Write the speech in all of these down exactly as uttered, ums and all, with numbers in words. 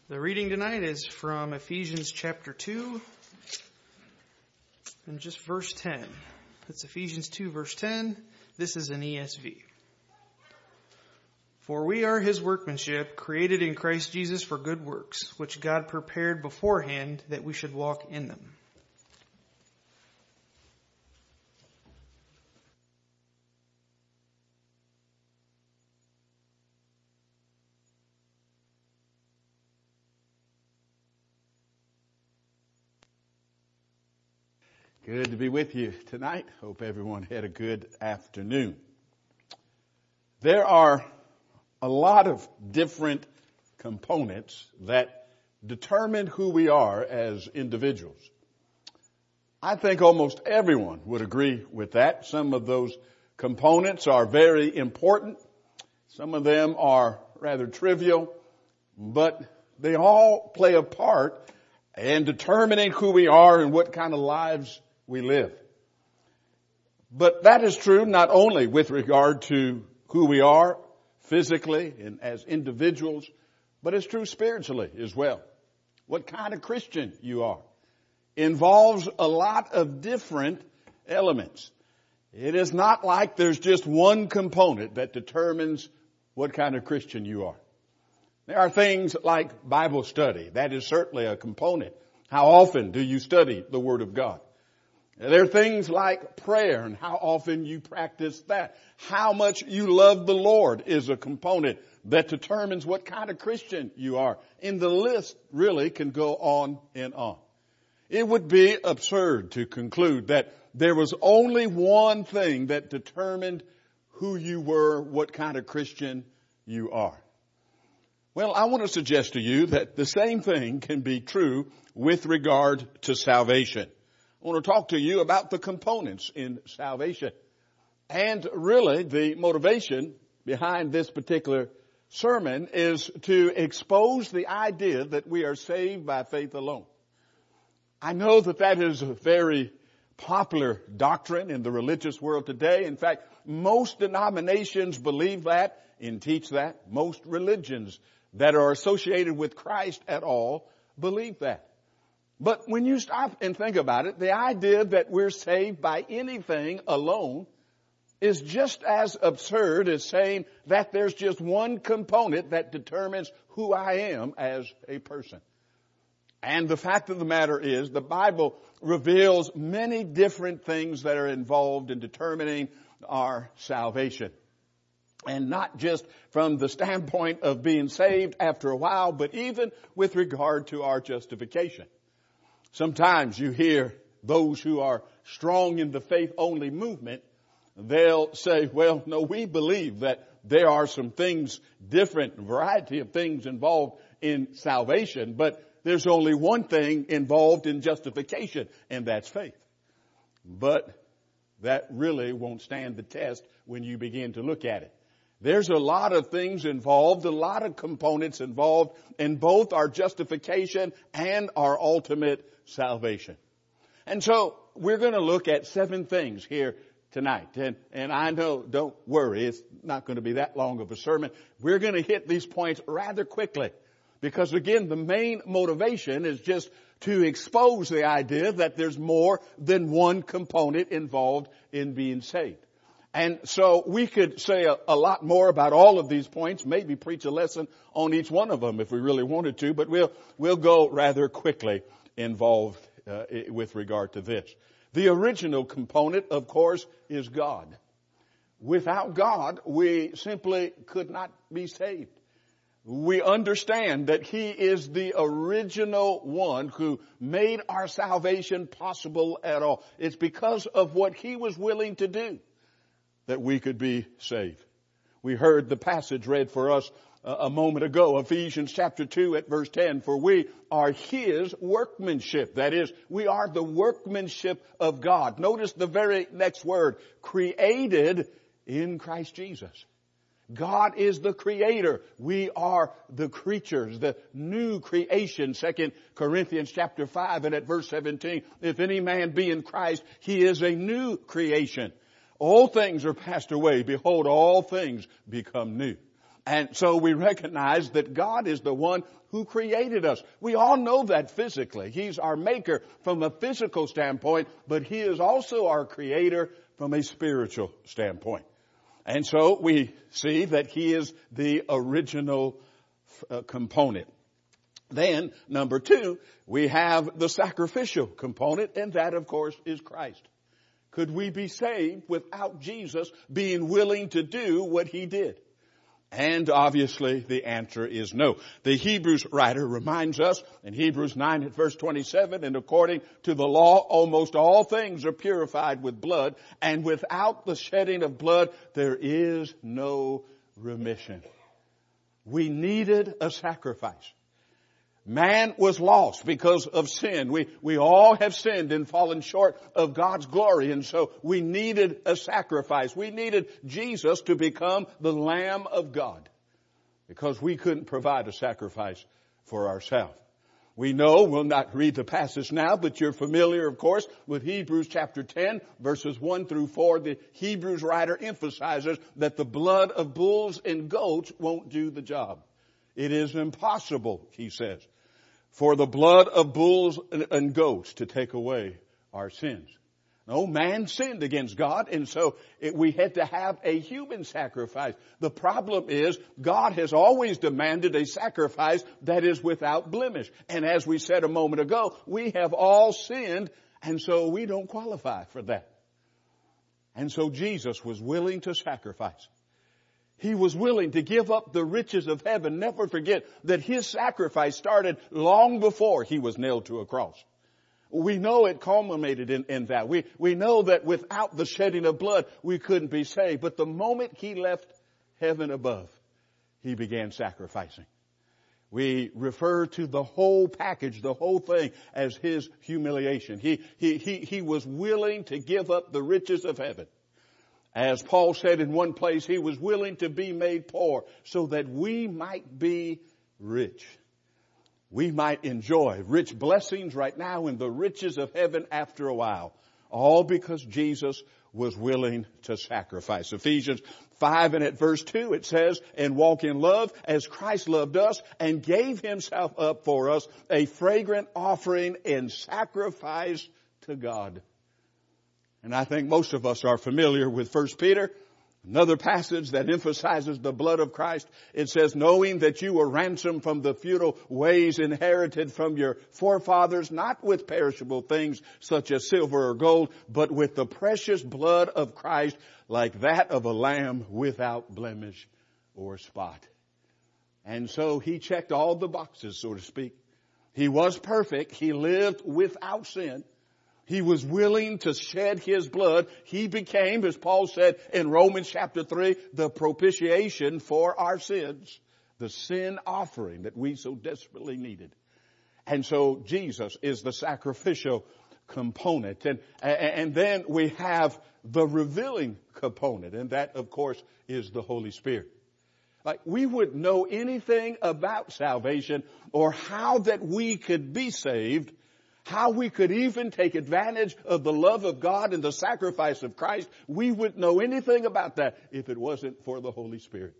The reading tonight is from Ephesians chapter two and just verse ten. It's Ephesians two verse ten. This is an E S V. For we are his workmanship, created in Christ Jesus for good works, which God prepared beforehand that we should walk in them. Good to be with you tonight. Hope everyone had a good afternoon. There are a lot of different components that determine who we are as individuals. I think almost everyone would agree with that. Some of those components are very important. Some of them are rather trivial, but they all play a part in determining who we are and what kind of lives we live. But that is true not only with regard to who we are physically and as individuals, but it's true spiritually as well. What kind of Christian you are involves a lot of different elements. It is not like there's just one component that determines what kind of Christian you are. There are things like Bible study. That is certainly a component. How often do you study the Word of God? There are things like prayer and how often you practice that. How much you love the Lord is a component that determines what kind of Christian you are. And the list really can go on and on. It would be absurd to conclude that there was only one thing that determined who you were, what kind of Christian you are. Well, I want to suggest to you that the same thing can be true with regard to salvation. I want to talk to you about the components in salvation. And really, the motivation behind this particular sermon is to expose the idea that we are saved by faith alone. I know that that is a very popular doctrine in the religious world today. In fact, most denominations believe that and teach that. Most religions that are associated with Christ at all believe that. But when you stop and think about it, the idea that we're saved by anything alone is just as absurd as saying that there's just one component that determines who I am as a person. And the fact of the matter is, the Bible reveals many different things that are involved in determining our salvation. And not just from the standpoint of being saved after a while, but even with regard to our justification. Sometimes you hear those who are strong in the faith-only movement, they'll say, well, no, we believe that there are some things different, a variety of things involved in salvation, but there's only one thing involved in justification, and that's faith. But that really won't stand the test when you begin to look at it. There's a lot of things involved, a lot of components involved in both our justification and our ultimate salvation. And so we're going to look at seven things here tonight. And, and I know, don't worry, it's not going to be that long of a sermon. We're going to hit these points rather quickly because, again, the main motivation is just to expose the idea that there's more than one component involved in being saved. And so we could say a, a lot more about all of these points, maybe preach a lesson on each one of them if we really wanted to, but we'll, we'll go rather quickly involved uh, with regard to this. The original component, of course, is God. Without God, we simply could not be saved. We understand that He is the original one who made our salvation possible at all. It's because of what He was willing to do that we could be saved. We heard the passage read for us a moment ago, Ephesians chapter two at verse ten, for we are His workmanship. That is, we are the workmanship of God. Notice the very next word, created in Christ Jesus. God is the creator. We are the creatures, the new creation. Second Corinthians chapter five and at verse seventeen, if any man be in Christ, he is a new creation. All things are passed away. Behold, all things become new. And so we recognize that God is the one who created us. We all know that physically. He's our maker from a physical standpoint, but He is also our creator from a spiritual standpoint. And so we see that He is the original uh, component. Then, number two, we have the sacrificial component, and that, of course, is Christ. Could we be saved without Jesus being willing to do what He did? And obviously the answer is no. The Hebrews writer reminds us in Hebrews nine at verse twenty-seven, and according to the law, almost all things are purified with blood, and without the shedding of blood, there is no remission. We needed a sacrifice. Man was lost because of sin. We, we all have sinned and fallen short of God's glory. And so we needed a sacrifice. We needed Jesus to become the Lamb of God because we couldn't provide a sacrifice for ourselves. We know, we'll not read the passage now, but you're familiar, of course, with Hebrews chapter ten, verses one through four. The Hebrews writer emphasizes that the blood of bulls and goats won't do the job. It is impossible, he says, for the blood of bulls and goats to take away our sins. No, man sinned against God, and so it, we had to have a human sacrifice. The problem is God has always demanded a sacrifice that is without blemish. And as we said a moment ago, we have all sinned, and so we don't qualify for that. And so Jesus was willing to sacrifice. He was willing to give up the riches of heaven. Never forget that His sacrifice started long before He was nailed to a cross. We know it culminated in, in that. We, we know that without the shedding of blood, we couldn't be saved. But the moment He left heaven above, He began sacrificing. We refer to the whole package, the whole thing, as His humiliation. He, he, he, he was willing to give up the riches of heaven. As Paul said in one place, He was willing to be made poor so that we might be rich. We might enjoy rich blessings right now in the riches of heaven after a while. All because Jesus was willing to sacrifice. Ephesians five and at verse two it says, and walk in love as Christ loved us and gave Himself up for us, a fragrant offering and sacrifice to God. And I think most of us are familiar with First Peter, another passage that emphasizes the blood of Christ. It says, knowing that you were ransomed from the futile ways inherited from your forefathers, not with perishable things such as silver or gold, but with the precious blood of Christ, like that of a lamb without blemish or spot. And so He checked all the boxes, so to speak. He was perfect. He lived without sin. He was willing to shed His blood. He became, as Paul said in Romans chapter three, the propitiation for our sins, the sin offering that we so desperately needed. And so Jesus is the sacrificial component. And, and then we have the revealing component, and that, of course, is the Holy Spirit. Like, we wouldn't know anything about salvation or how that we could be saved, how we could even take advantage of the love of God and the sacrifice of Christ. We wouldn't know anything about that if it wasn't for the Holy Spirit.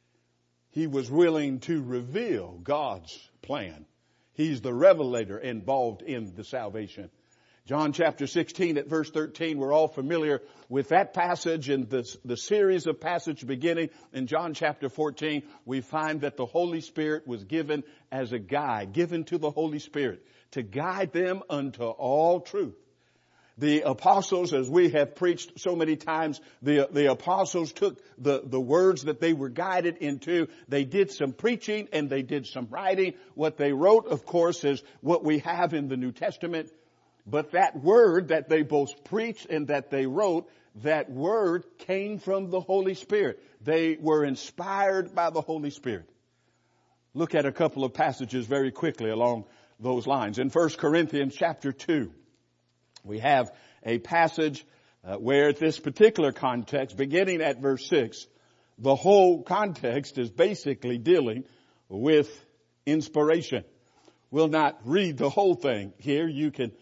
He was willing to reveal God's plan. He's the revelator involved in the salvation. John chapter sixteen at verse thirteen, we're all familiar with that passage, and the, the series of passages beginning in John chapter fourteen, we find that the Holy Spirit was given as a guide, given to the Holy Spirit to guide them unto all truth. The apostles, as we have preached so many times, the, the apostles took the, the words that they were guided into. They did some preaching and they did some writing. What they wrote, of course, is what we have in the New Testament. But that word that they both preached and that they wrote, that word came from the Holy Spirit. They were inspired by the Holy Spirit. Look at a couple of passages very quickly along those lines. In First Corinthians chapter two, we have a passage uh, where this particular context, beginning at verse six, the whole context is basically dealing with inspiration. We'll not read the whole thing here. You can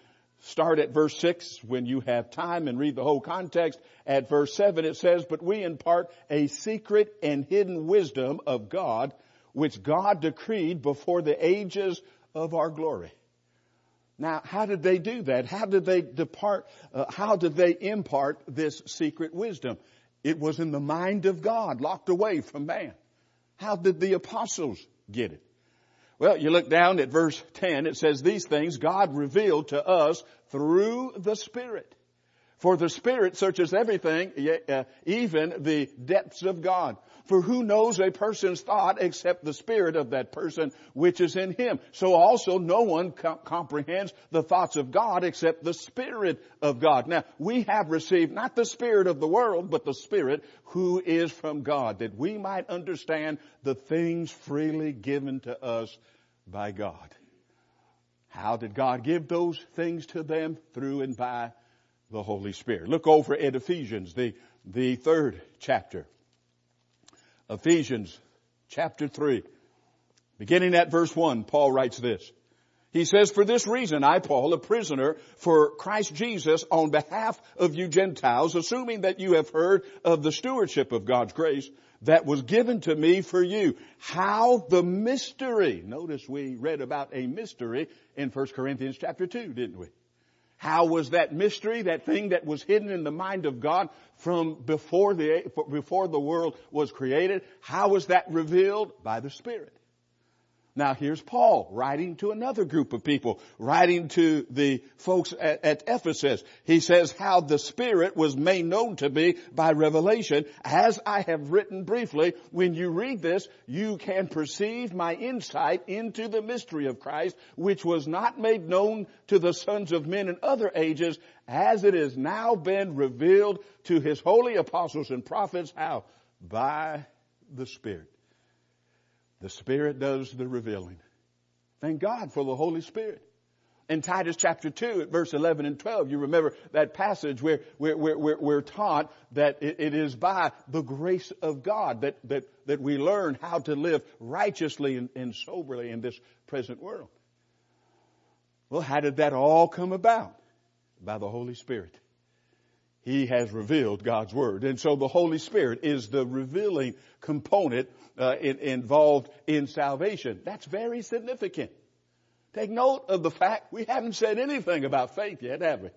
start at verse six when you have time and read the whole context. At verse seven it says, but we impart a secret and hidden wisdom of God, which God decreed before the ages of our glory. Now, how did they do that? How did they depart? Uh, how did they impart this secret wisdom? It was in the mind of God, locked away from man. How did the apostles get it? Well, you look down at verse ten. It says, these things God revealed to us through the Spirit. For the Spirit searches everything, even the depths of God. For who knows a person's thought except the spirit of that person which is in him? So also no one co- comprehends the thoughts of God except the Spirit of God. Now, we have received not the spirit of the world, but the Spirit who is from God, that we might understand the things freely given to us by God. How did God give those things to them? Through and by the Holy Spirit. Look over at Ephesians, the, the third chapter. Ephesians chapter three. Beginning at verse one, Paul writes this. He says, for this reason, I, Paul, a prisoner for Christ Jesus on behalf of you Gentiles, assuming that you have heard of the stewardship of God's grace that was given to me for you. How the mystery, notice we read about a mystery in First Corinthians chapter two, didn't we? How was that mystery, that thing that was hidden in the mind of God from before the, before the world was created, how was that revealed? By the Spirit. Now here's Paul writing to another group of people, writing to the folks at, at Ephesus. He says how the Spirit was made known to me by revelation. As I have written briefly, when you read this, you can perceive my insight into the mystery of Christ, which was not made known to the sons of men in other ages, as it has now been revealed to his holy apostles and prophets. How? By the Spirit. The Spirit does the revealing. Thank God for the Holy Spirit. In Titus chapter two at verse eleven and twelve, you remember that passage where we're, we're, we're taught that it, it is by the grace of God that, that, that we learn how to live righteously and, and soberly in this present world. Well, how did that all come about? By the Holy Spirit. He has revealed God's Word. And so the Holy Spirit is the revealing component uh, in, involved in salvation. That's very significant. Take note of the fact we haven't said anything about faith yet, have we?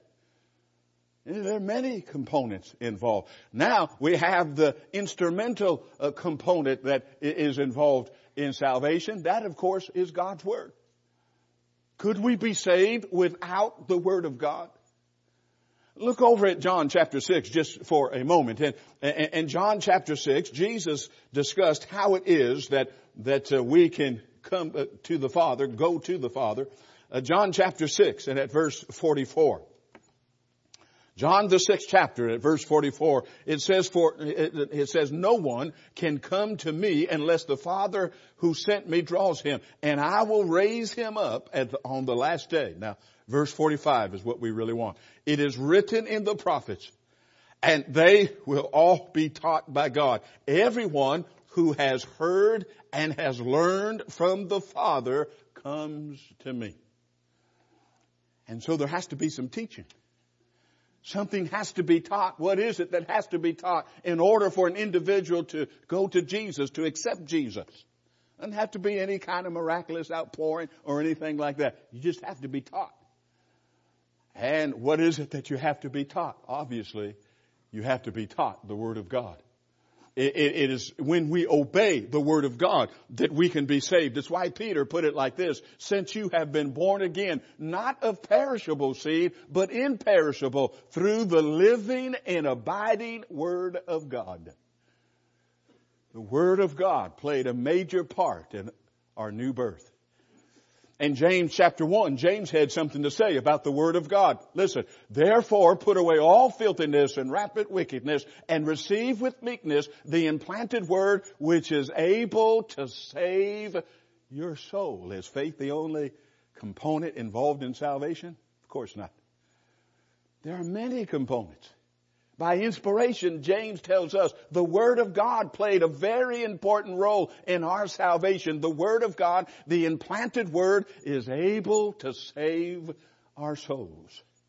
There are many components involved. Now we have the instrumental uh, component that is involved in salvation. That, of course, is God's Word. Could we be saved without the Word of God? Look over at John chapter six just for a moment. And, and, and John chapter six, Jesus discussed how it is that, that uh, we can come uh, to the Father, go to the Father. Uh, John chapter six and at verse forty-four. John the sixth chapter at verse forty-four, it says for, it, it says, no one can come to me unless the Father who sent me draws him, and I will raise him up at the, on the last day. Now, verse forty-five is what we really want. It is written in the prophets, and they will all be taught by God. Everyone who has heard and has learned from the Father comes to me. And so there has to be some teaching. Something has to be taught. What is it that has to be taught in order for an individual to go to Jesus, to accept Jesus? It doesn't have to be any kind of miraculous outpouring or anything like that. You just have to be taught. And what is it that you have to be taught? Obviously, you have to be taught the Word of God. It, it, it is when we obey the Word of God that we can be saved. That's why Peter put it like this: since you have been born again, not of perishable seed, but imperishable, through the living and abiding Word of God. The Word of God played a major part in our new birth. In James chapter one, James had something to say about the Word of God. Listen, therefore put away all filthiness and rampant wickedness and receive with meekness the implanted Word which is able to save your soul. Is faith the only component involved in salvation? Of course not. There are many components. By inspiration, James tells us the Word of God played a very important role in our salvation. The Word of God, the implanted Word, is able to save our souls.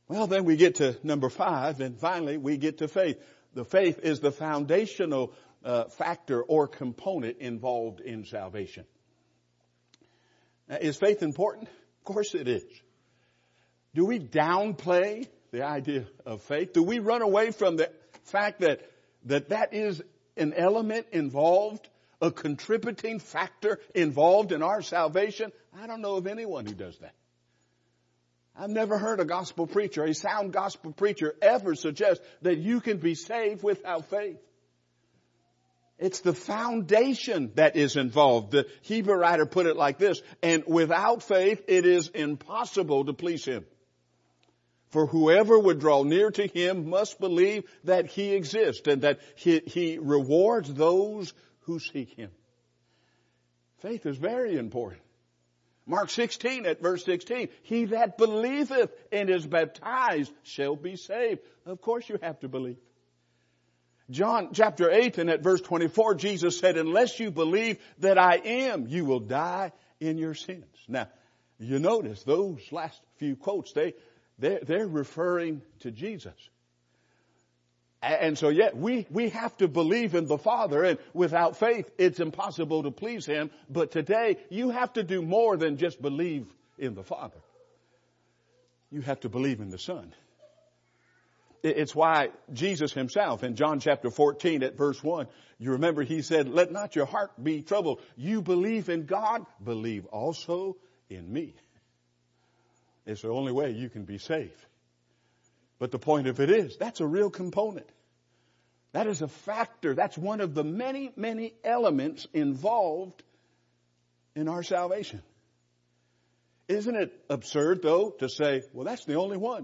Well, then we get to number five, and finally we get to faith. The faith is the foundational uh, factor or component involved in salvation. Now, is faith important? Of course it is. Do we downplay the idea of faith? Do we run away from the fact that that, that is an element involved, a contributing factor involved in our salvation? I don't know of anyone who does that. I've never heard a gospel preacher, a sound gospel preacher, ever suggest that you can be saved without faith. It's the foundation that is involved. The Hebrew writer put it like this, and without faith it is impossible to please Him. For whoever would draw near to Him must believe that He exists and that He, he rewards those who seek Him. Faith is very important. Mark sixteen at verse sixteen, he that believeth and is baptized shall be saved. Of course you have to believe. John chapter eight and at verse twenty-four, Jesus said, unless you believe that I am, you will die in your sins. Now, you notice those last few quotes, they, they're, they're referring to Jesus. And so, yeah, we, we have to believe in the Father, and without faith, it's impossible to please Him. But today, you have to do more than just believe in the Father. You have to believe in the Son. It's why Jesus Himself in John chapter fourteen at verse one, you remember He said, let not your heart be troubled. You believe in God, believe also in me. It's the only way you can be saved. But the point of it is, that's a real component. That is a factor. That's one of the many, many elements involved in our salvation. Isn't it absurd, though, to say, well, that's the only one?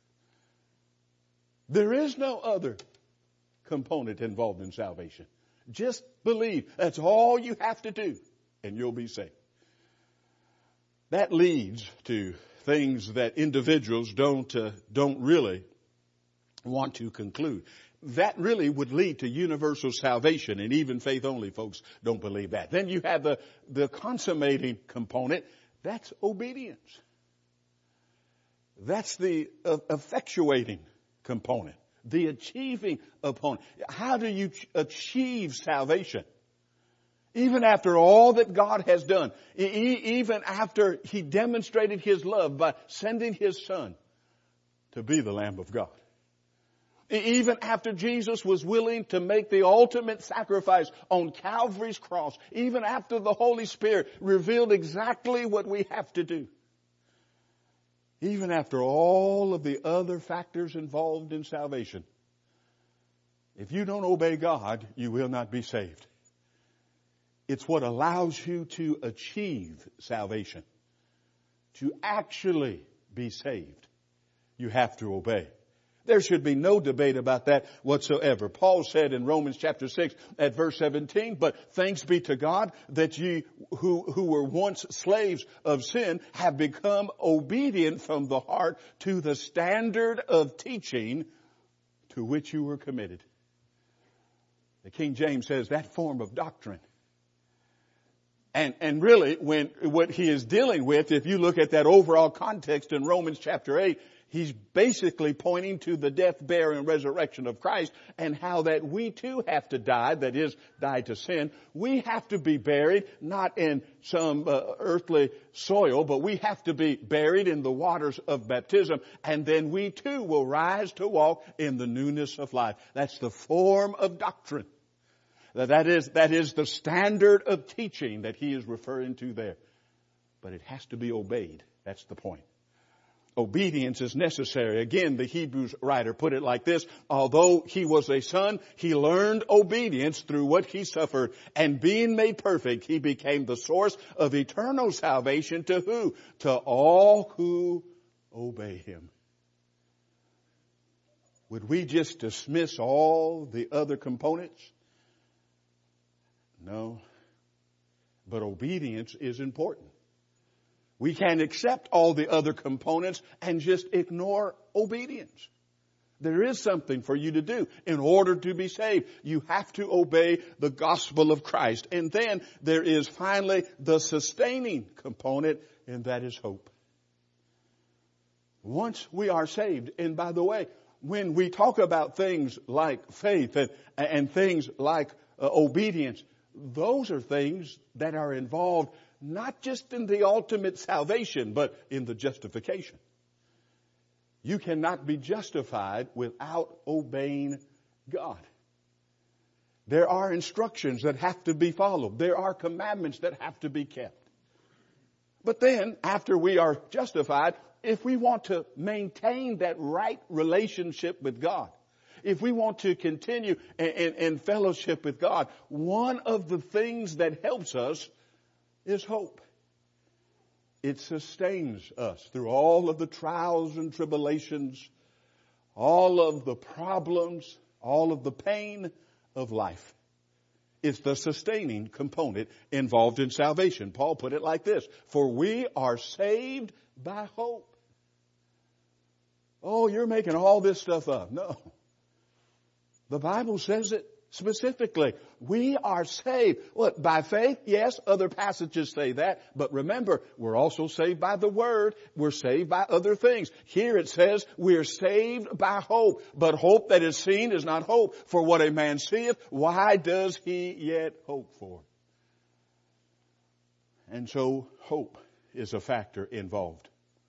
There is no other component involved in salvation. Just believe. That's all you have to do, and you'll be saved. That leads to things that individuals don't uh, don't really want to conclude. That really would lead to universal salvation, and even faith-only folks don't believe that. Then you have the, the consummating component. That's obedience. That's the uh, effectuating component, the achieving component. How do you ch- achieve salvation? Even after all that God has done, e- even after He demonstrated His love by sending His Son to be the Lamb of God. E- even after Jesus was willing to make the ultimate sacrifice on Calvary's cross, even after the Holy Spirit revealed exactly what we have to do. Even after all of the other factors involved in salvation, if you don't obey God, you will not be saved. It's what allows you to achieve salvation. To actually be saved, you have to obey. There should be no debate about that whatsoever. Paul said in Romans chapter six at verse seventeen, but thanks be to God that ye who, who were once slaves of sin have become obedient from the heart to the standard of teaching to which you were committed. The King James says that form of doctrine. And, and really, when, what he is dealing with, if you look at that overall context in Romans chapter eight, he's basically pointing to the death, burial, and resurrection of Christ and how that we too have to die, that is, die to sin. We have to be buried, not in some uh, earthly soil, but we have to be buried in the waters of baptism, and then we too will rise to walk in the newness of life. That's the form of doctrine. That is, that is the standard of teaching that he is referring to there. But it has to be obeyed. That's the point. Obedience is necessary. Again, the Hebrews writer put it like this. Although he was a son, he learned obedience through what he suffered. And being made perfect, he became the source of eternal salvation to who? To all who obey him. Would we just dismiss all the other components? No. But obedience is important. We can't accept all the other components and just ignore obedience. There is something for you to do in order to be saved. You have to obey the gospel of Christ. And then there is finally the sustaining component, and that is hope. Once we are saved, and by the way, when we talk about things like faith and, and things like uh, obedience, those are things that are involved not just in the ultimate salvation, but in the justification. You cannot be justified without obeying God. There are instructions that have to be followed. There are commandments that have to be kept. But then, after we are justified, if we want to maintain that right relationship with God, if we want to continue in, in, in fellowship with God, one of the things that helps us is hope. It sustains us through all of the trials and tribulations, all of the problems, all of the pain of life. It's the sustaining component involved in salvation. Paul put it like this: for we are saved by hope. Oh, you're making all this stuff up. No. The Bible says it specifically. We are saved. What? By faith? Yes, other passages say that. But remember, we're also saved by the Word. We're saved by other things. Here it says we're saved by hope. But hope that is seen is not hope. For what a man seeth, why does he yet hope for? And so hope is a factor involved.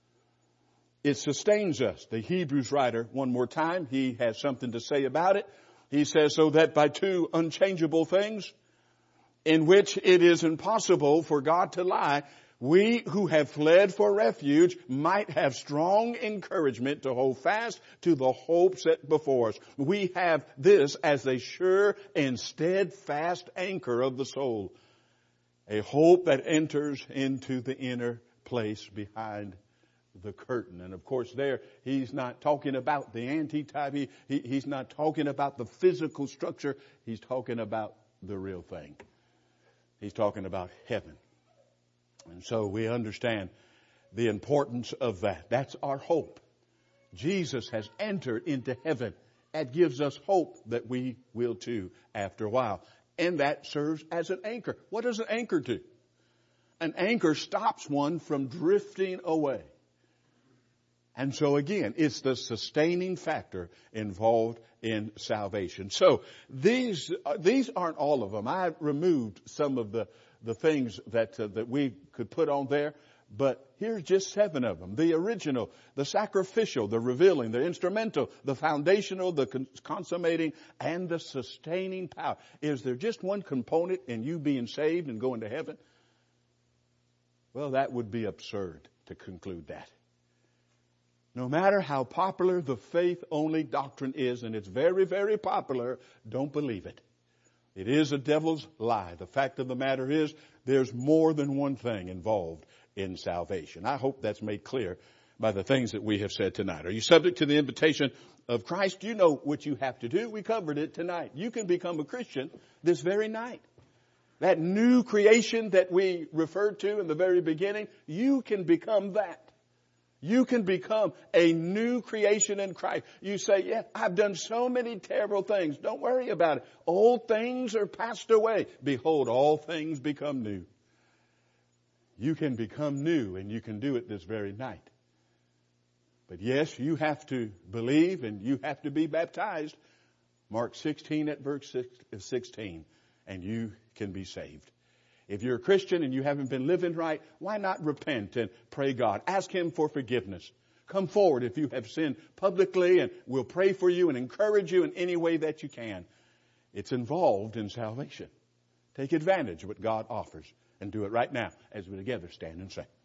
It sustains us. The Hebrews writer, one more time, he has something to say about it. He says, so that by two unchangeable things, in which it is impossible for God to lie, we who have fled for refuge might have strong encouragement to hold fast to the hope set before us. We have this as a sure and steadfast anchor of the soul, a hope that enters into the inner place behind the curtain. And of course there, he's not talking about the antitype. He, he, he's not talking about the physical structure. He's talking about the real thing. He's talking about heaven. And so we understand the importance of that. That's our hope. Jesus has entered into heaven. That gives us hope that we will too after a while. And that serves as an anchor. What does an anchor do? An anchor stops one from drifting away. And so again, it's the sustaining factor involved in salvation. So these uh, these aren't all of them. I removed some of the the things that uh, that we could put on there, but here's just seven of them: the original, the sacrificial, the revealing, the instrumental, the foundational, the con- consummating, and the sustaining power. Is there just one component in you being saved and going to heaven? Well, that would be absurd to conclude that. No matter how popular the faith-only doctrine is, and it's very, very popular, don't believe it. It is a devil's lie. The fact of the matter is, there's more than one thing involved in salvation. I hope that's made clear by the things that we have said tonight. Are you subject to the invitation of Christ? You know what you have to do. We covered it tonight. You can become a Christian this very night. That new creation that we referred to in the very beginning, you can become that. You can become a new creation in Christ. You say, yeah, I've done so many terrible things. Don't worry about it. Old things are passed away. Behold, all things become new. You can become new, and you can do it this very night. But yes, you have to believe and you have to be baptized. Mark sixteen at verse sixteen, and you can be saved. If you're a Christian and you haven't been living right, why not repent and pray God? Ask Him for forgiveness. Come forward if you have sinned publicly, and we'll pray for you and encourage you in any way that you can. It's involved in salvation. Take advantage of what God offers and do it right now as we together stand and sing.